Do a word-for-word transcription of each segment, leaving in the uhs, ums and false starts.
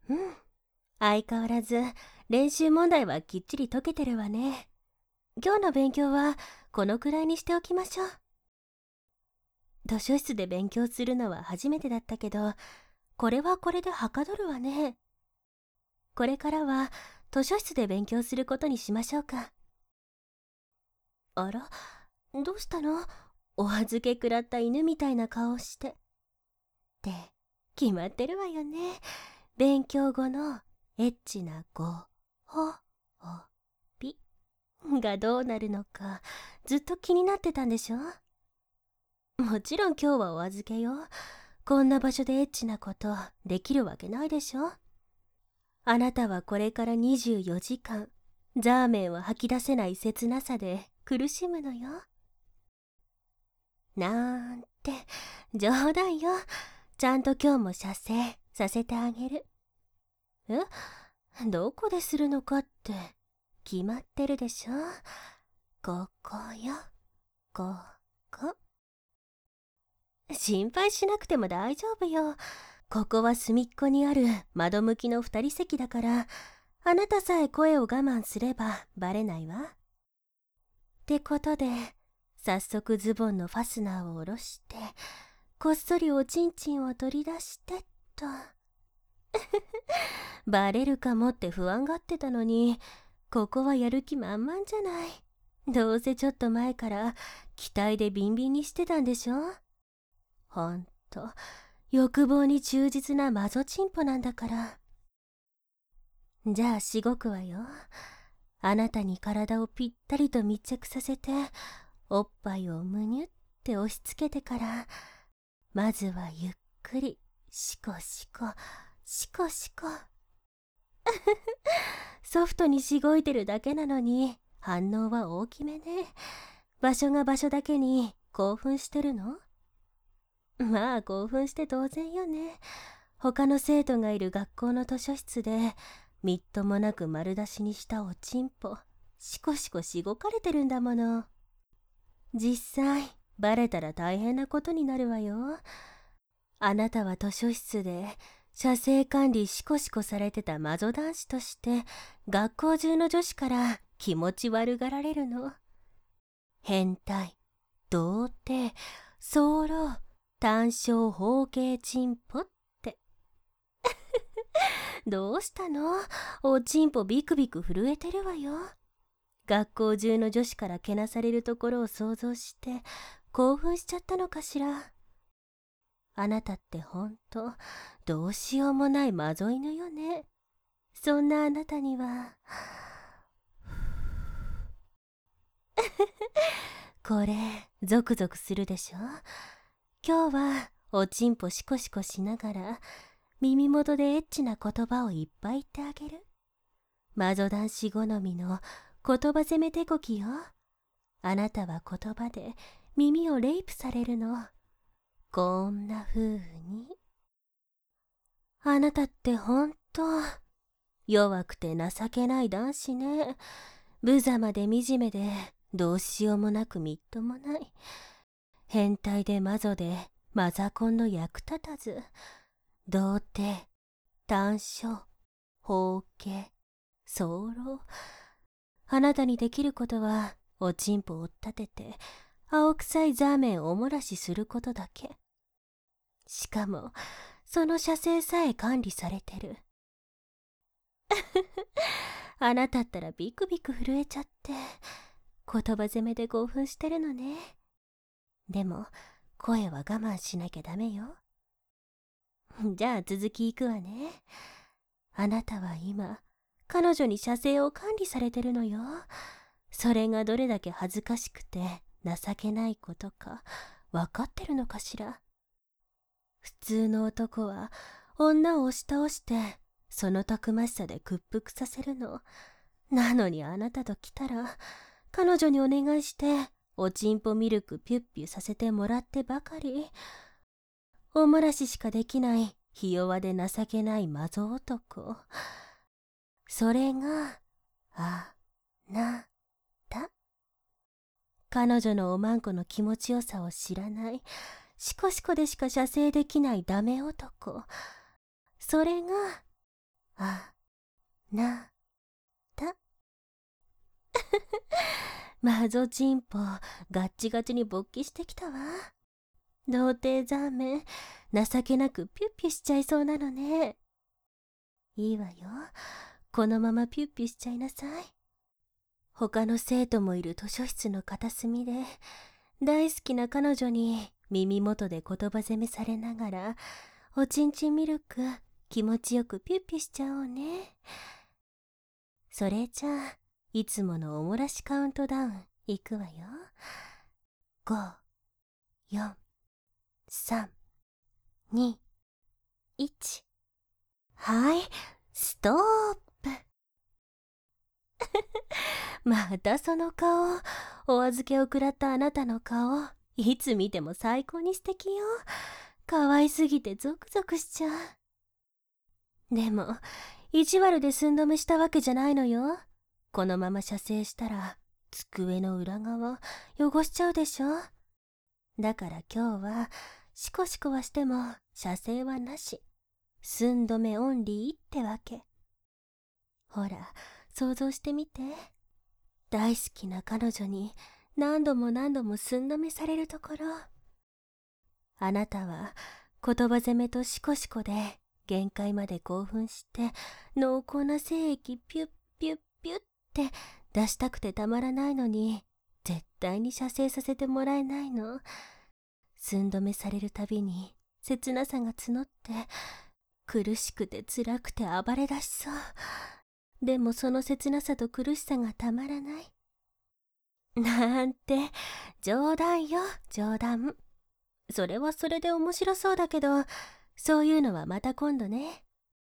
うん。相変わらず練習問題はきっちり解けてるわね。今日の勉強はこのくらいにしておきましょう。図書室で勉強するのは初めてだったけど、これはこれではかどるわね。これからは図書室で勉強することにしましょうか。あら、どうしたの？お預け食らった犬みたいな顔して。って決まってるわよね。勉強後のエッチなごほおびがどうなるのかずっと気になってたんでしょ。もちろん今日はお預けよ。こんな場所でエッチなことできるわけないでしょ。あなたはこれからにじゅうよじかんザーメンを吐き出せない切なさで苦しむのよ。なんて冗談よ。ちゃんと今日も射精させてあげる。え？どこでするのかって決まってるでしょ。ここよ、ここ。心配しなくても大丈夫よ。ここは隅っこにある窓向きの二人席だから、あなたさえ声を我慢すればバレないわ。ってことで、早速ズボンのファスナーを下ろして、こっそりおちんちんを取り出してっと。バレるかもって不安がってたのに、ここはやる気満々じゃない。どうせちょっと前から期待でビンビンにしてたんでしょ。ほんと欲望に忠実なマゾチンポなんだから。じゃあしごくわよ。あなたに体をぴったりと密着させて、おっぱいをむにゅって押し付けてから、まずはゆっくりシコシコシコシコ。ソフトにしごいてるだけなのに反応は大きめね。場所が場所だけに興奮してるの？まあ興奮して当然よね。他の生徒がいる学校の図書室でみっともなく丸出しにしたおちんぽシコシコしごかれてるんだもの。実際バレたら大変なことになるわよ。あなたは図書室で写生管理シコシコされてたマゾ男子として学校中の女子から気持ち悪がられるの。変態、童貞、早漏、単小包茎チンポって。どうしたの？おちんぽビクビク震えてるわよ。学校中の女子からけなされるところを想像して興奮しちゃったのかしら。あなたってほんとどうしようもないマゾ犬よね。そんなあなたにはこれゾクゾクするでしょ。今日はおちんぽシコシコしながら耳元でエッチな言葉をいっぱい言ってあげる。マゾ男子好みの言葉攻め手こきよ。あなたは言葉で耳をレイプされるの。こんな風に。あなたってほんと弱くて情けない男子ね。無様で惨めでどうしようもなくみっともない。変態でマゾでマザコンの役立たず。童貞、短所、包茎、早漏。あなたにできることはおちんぽを立てて青臭いザーメンをおもらしすることだけ。しかもその射精さえ管理されてる。あなたったらビクビク震えちゃって言葉攻めで興奮してるのね。でも声は我慢しなきゃダメよ。じゃあ続きいくわね。あなたは今彼女に射精を管理されてるのよ。それがどれだけ恥ずかしくて情けないことか分かってるのかしら。普通の男は女を押し倒してそのたくましさで屈服させるの。なのにあなたと来たら彼女にお願いしておちんぽミルクピュッピュさせてもらってばかり。おもらししかできないひ弱で情けないマゾ男。それがあなた。彼女のおまんこの気持ちよさを知らないシコシコでしか射精できないダメ男。それがあなた。マゾチンポガッチガチに勃起してきたわ。童貞ザーメン情けなくピュッピュしちゃいそうなのね。いいわよ、このままピュッピュしちゃいなさい。他の生徒もいる図書室の片隅で大好きな彼女に耳元で言葉責めされながらおちんちんミルク気持ちよくピュッピュしちゃおうね。それじゃあいつものおもらしカウントダウンいくわよ。ご、よん、さん、に、いち。はい、ストップ。またその顔、お預けを食らったあなたの顔、いつ見ても最高に素敵よ。可愛すぎてゾクゾクしちゃう。でも意地悪で寸止めしたわけじゃないのよ。このまま射精したら机の裏側汚しちゃうでしょ。だから今日はシコシコはしても射精はなし、寸止めオンリーってわけ。ほら想像してみて、大好きな彼女に何度も何度も寸止めされるところ。あなたは言葉責めとシコシコで限界まで興奮して濃厚な精液ピュッピュッピュッって出したくてたまらないのに、絶対に射精させてもらえないの。寸止めされるたびに切なさが募って苦しくて辛くて暴れ出しそう。でもその切なさと苦しさがたまらない。なんて冗談よ冗談。それはそれで面白そうだけど、そういうのはまた今度ね。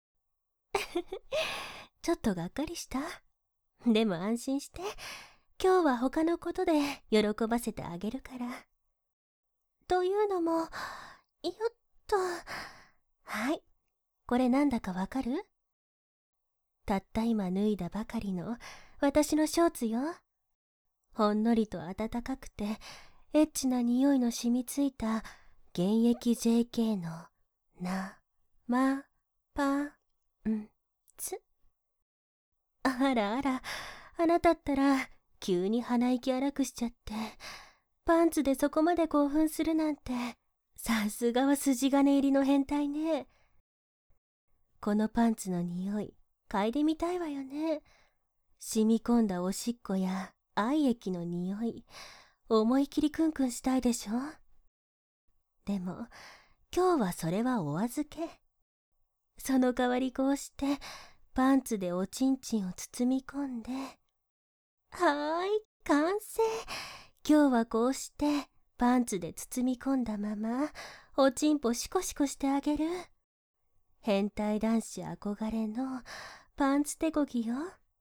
ちょっとがっかりした？でも安心して、今日は他のことで喜ばせてあげるから。というのも、よっと、はい、これなんだかわかる？たった今脱いだばかりの私のショーツよ。ほんのりと暖かくてエッチな匂いの染みついた現役 ジェーケー のなまパンツ。あらあら、あなたったら急に鼻息荒くしちゃって、パンツでそこまで興奮するなんて、さすがは筋金入りの変態ね。このパンツの匂い嗅いでみたいわよね。染み込んだおしっこや愛液の匂い、思い切りクンクンしたいでしょ。でも今日はそれはお預け。その代わりこうしてパンツでおちんちんを包み込んで、はーい完成。今日はこうしてパンツで包み込んだままおちんぽシコシコしてあげる。変態男子憧れのパンツ手こぎよ。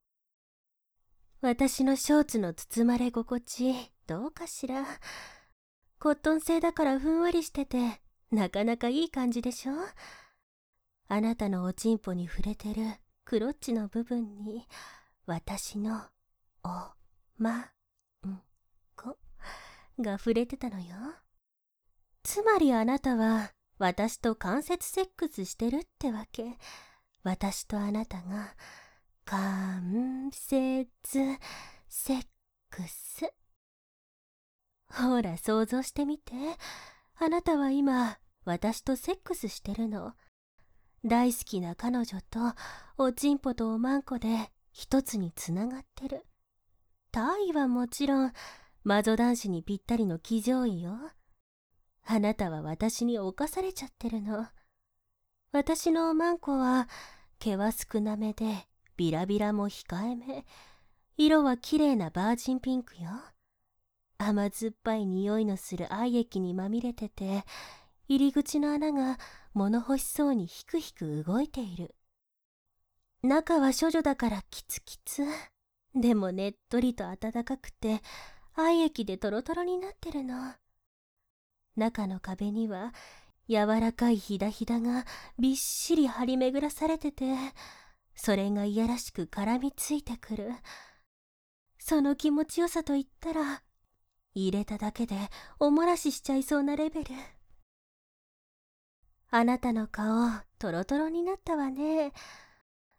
私のショーツの包まれ心地どうかしら。コットン製だからふんわりしててなかなかいい感じでしょ。あなたのおちんぽに触れてるクロッチの部分に私のおまんこが触れてたのよ。つまりあなたは私と間接セックスしてるってわけ。私とあなたが間接セックス。ほら想像してみて。あなたは今私とセックスしてるの。大好きな彼女とおちんぽとおまんこで一つにつながってる。体位はもちろんマゾ男子にぴったりの騎乗位よ。あなたは私に侵されちゃってるの。私のおまんこは毛は少なめでビラビラも控えめ。色は綺麗なバージンピンクよ。甘酸っぱい匂いのする愛液にまみれてて、入り口の穴が物欲しそうにヒクヒク動いている。中は処女だからキツキツ。でもねっとりと暖かくて愛液でトロトロになってるの。中の壁には柔らかいひだひだがびっしり張り巡らされてて、それがいやらしく絡みついてくる。その気持ちよさといったら、入れただけでおもらししちゃいそうなレベル。あなたの顔トロトロになったわね。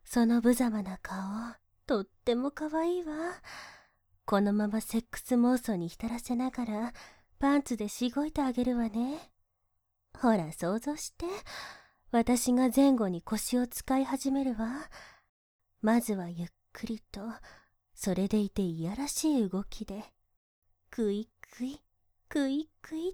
その無様な顔、とっても可愛いわ。このままセックス妄想に浸らせながら、パンツでしごいてあげるわね。ほら、想像して。私が前後に腰を使い始めるわ。まずはゆっくりと、それでいていやらしい動きで、クイクイ、クイクイって。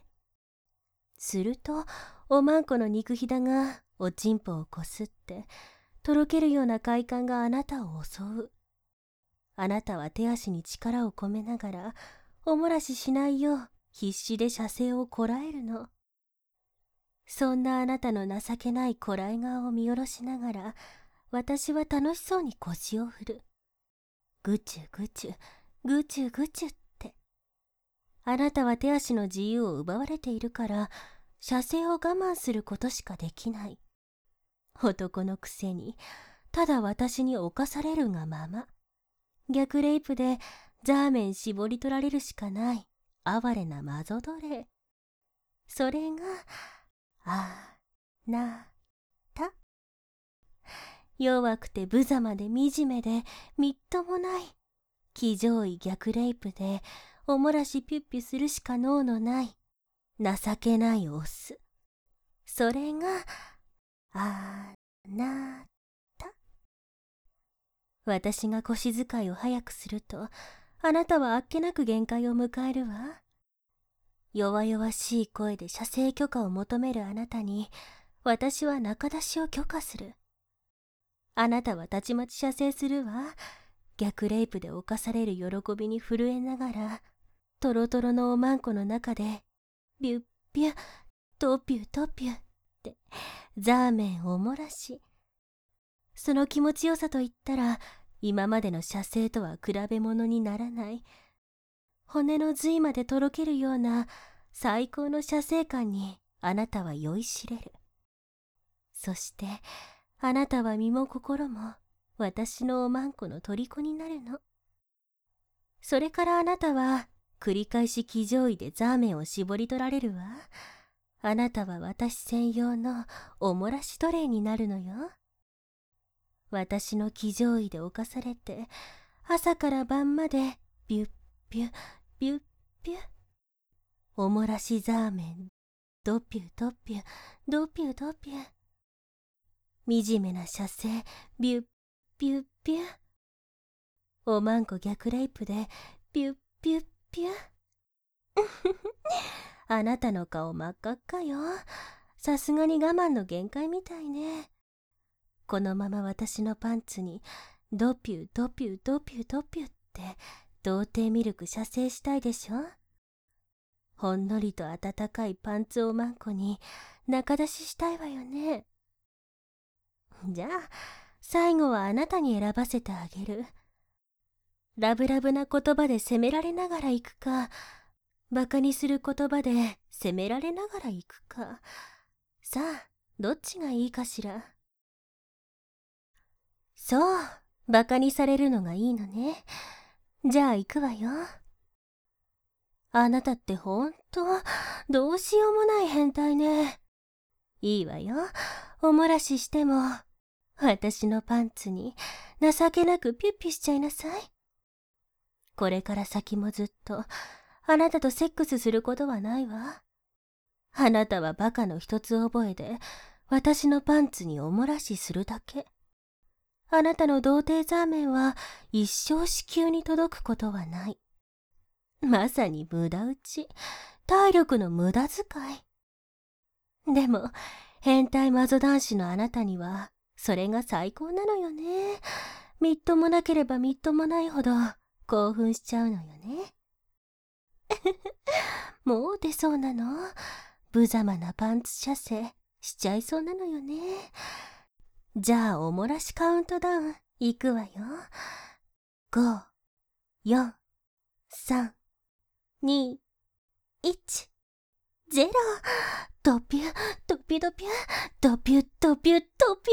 すると、おまんこの肉ひだがおちんぽをこすって、とろけるような快感があなたを襲う。あなたは手足に力を込めながら、おもらししないよう必死で射精をこらえるの。そんなあなたの情けないこらえ顔を見下ろしながら、私は楽しそうに腰を振る。ぐちゅぐちゅ、ぐちゅぐちゅって。あなたは手足の自由を奪われているから、射精を我慢することしかできない。男のくせに、ただ私に侵されるがまま。逆レイプでザーメン絞り取られるしかない哀れなマゾ奴隷。それが、あなた。弱くて無様で惨めでみっともない。騎乗位逆レイプでおもらしピュッピュするしか能のない情けないオス。それが、あなた。私が腰使いを早くすると、あなたはあっけなく限界を迎えるわ。弱々しい声で射精許可を求めるあなたに、私は中出しを許可する。あなたはたちまち射精するわ。逆レイプで侵される喜びに震えながら、トロトロのおまんこの中で、ビュッビュッ、トピュトピュって、ザーメンおもらし。その気持ちよさと言ったら、今までの射精とは比べ物にならない。骨の髄までとろけるような最高の射精感にあなたは酔いしれる。そしてあなたは身も心も私のおまんこの虜になるの。それからあなたは繰り返し騎乗位でザーメンを絞り取られるわ。あなたは私専用のおもらし奴隷になるのよ。私の騎乗位で侵されて朝から晩までビュッビュッビュッビュッ。おもらしザーメン、ドピュドピュ、ドピュドピュ。惨めな射精、ビュッビュッビュッ。おまんこ逆レイプで、ビュッビュッビュッ。あなたの顔真っ赤っかよ。さすがに我慢の限界みたいね。このまま私のパンツに、ドピュドピュドピュドピュって、童貞ミルク射精したいでしょ。ほんのりと温かいパンツおまんこに中出ししたいわよね。じゃあ最後はあなたに選ばせてあげる。ラブラブな言葉で責められながら行くか、バカにする言葉で責められながら行くか。さあどっちがいいかしら。そう、バカにされるのがいいのね。じゃあ行くわよ。あなたってほんと、どうしようもない変態ね。いいわよ。おもらししても、私のパンツに情けなくピュッピュしちゃいなさい。これから先もずっと、あなたとセックスすることはないわ。あなたはバカの一つ覚えで、私のパンツにおもらしするだけ。あなたの童貞ザーメンは一生子宮に届くことはない。まさに無駄打ち、体力の無駄遣い。でも、変態マゾ男子のあなたには、それが最高なのよね。みっともなければみっともないほど興奮しちゃうのよね。もう出そうなの？無様なパンツ射精しちゃいそうなのよね。じゃあおもらしカウントダウンいくわよ。ご、よん、さん、に、いち、ゼロ。ドピュドピドピュドピュドピュドピ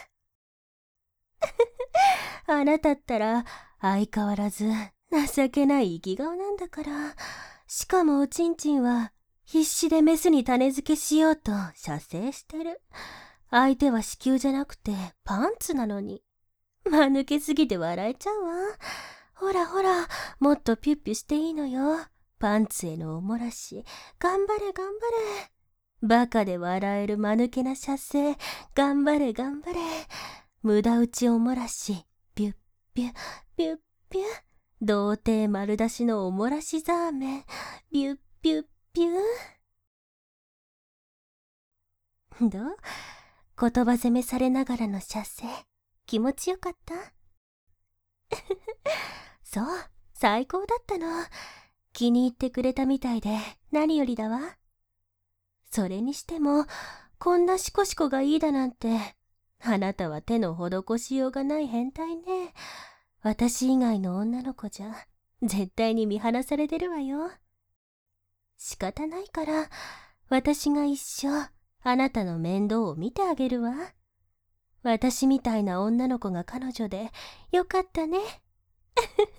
ュ。あなたったら相変わらず情けない生き顔なんだから。しかもおちんちんは必死でメスに種付けしようと射精してる。 相手は子宮じゃなくてパンツなのに。間抜けすぎて笑えちゃうわ。ほらほら、もっとピュッピュしていいのよ。パンツへのおもらし。頑張れ頑張れ。バカで笑える間抜けな射精。頑張れ頑張れ。無駄打ちおもらし。ピュッピュッピュッピュッ。童貞丸出しのおもらしザーメン。ピュッピュッピュッ。どう？言葉攻めされながらの射精。気持ちよかった？そう、最高だったの。気に入ってくれたみたいで何よりだわ。それにしても、こんなシコシコがいいだなんて、あなたは手の施しようがない変態ね。私以外の女の子じゃ、絶対に見放されてるわよ。仕方ないから、私が一生、あなたの面倒を見てあげるわ。私みたいな女の子が彼女で、よかったね。